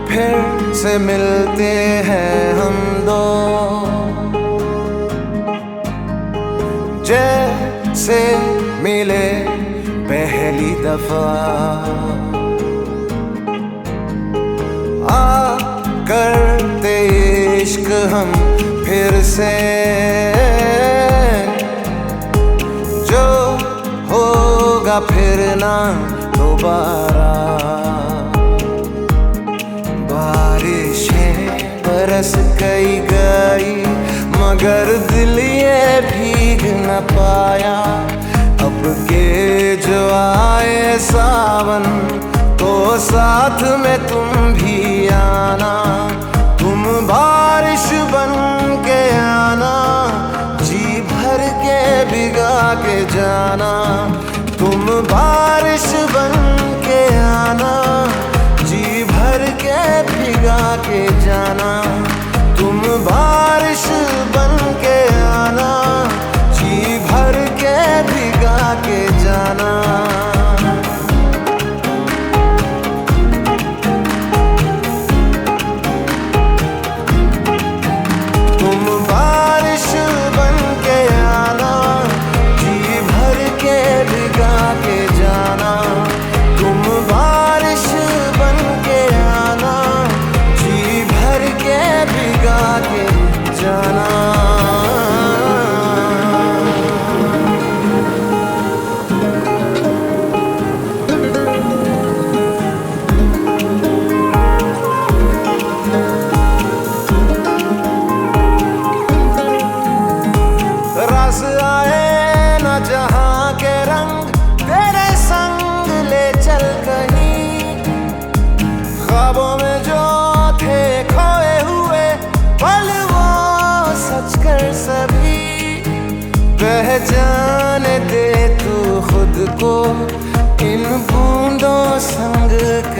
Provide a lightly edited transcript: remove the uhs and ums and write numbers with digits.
फिर से मिलते हैं हम दो, जैसे मिले पहली दफा। करते इश्क हम फिर से, जो होगा फिर ना दोबारा। बारिशें बरस गई मगर दिल ये भीग न पाया। अब के जो आए सावन तो साथ में तुम भी आना। तुम बारिश बन के आना, जी भर के भिगा के जाना। तुम बारिश बन के आना, जी भर के भिगा के जाना। तुम बारिश बन के आना, जी भर के भिगा के जाना। रास आए न जहां के रंग, तेरे संग ले चल कहीं। ख्वाबों में जो थे खोए हुए पल वो सच कर सभी। पहचान दे तू खुद को इन बूंदों संग